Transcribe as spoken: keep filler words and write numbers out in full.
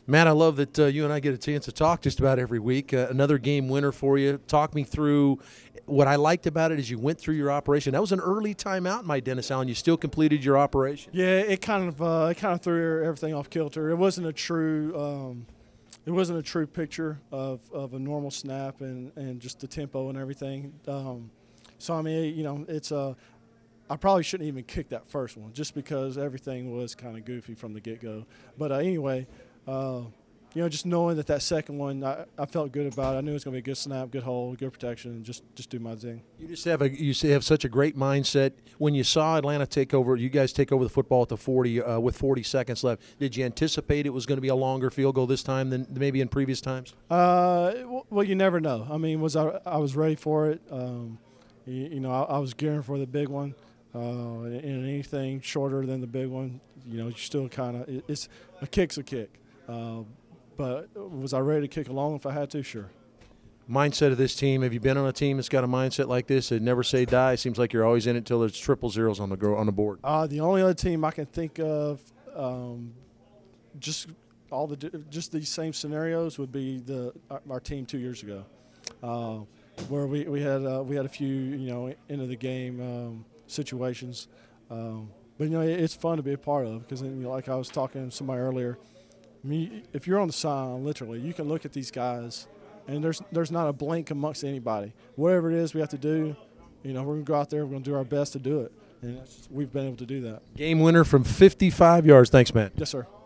Matt, I love that uh, you and I get a chance to talk just about every week. Uh, another game winner for you. Talk me through what I liked about it as you went through your operation. That was an early timeout, my Dennis Allen. You still completed your operation. Yeah, it kind of uh, it kind of threw everything off kilter. It wasn't a true um, it wasn't a true picture of, of a normal snap and, and just the tempo and everything. Um, so I mean, you know, it's a uh, I probably shouldn't even kick that first one just because everything was kind of goofy from the get go. But uh, anyway. Uh, you know, just knowing that that second one, I, I felt good about it. I knew it was going to be a good snap, good hold, good protection, and just, just do my thing. You just have a you have such a great mindset. When you saw Atlanta take over, you guys take over the football at the forty uh, with forty seconds left. Did you anticipate it was going to be a longer field goal this time than maybe in previous times? Uh, well, you never know. I mean, was I I was ready for it. Um, you, you know, I, I was gearing for the big one. Uh, and anything shorter than the big one, you know, you still kind of it, it's a kick's a kick. Uh, But was I ready to kick along if I had to? Sure. Mindset of this team. Have you been on a team that's got a mindset like this? It never say die. It seems like you're always in it until there's triple zeros on the on the board. Uh, the only other team I can think of, um, just all the just these same scenarios would be the our, our team two years ago, uh, where we we had uh, we had a few you know end of the game um, situations. Um, but you know it's fun to be a part of because you know, like I was talking to somebody earlier. I mean, if you're on the sideline, literally, you can look at these guys, and there's there's not a blink amongst anybody. Whatever it is we have to do, you know, we're going to go out there, we're going to do our best to do it. And we've been able to do that. Game winner from fifty-five yards. Thanks, Matt. Yes, sir.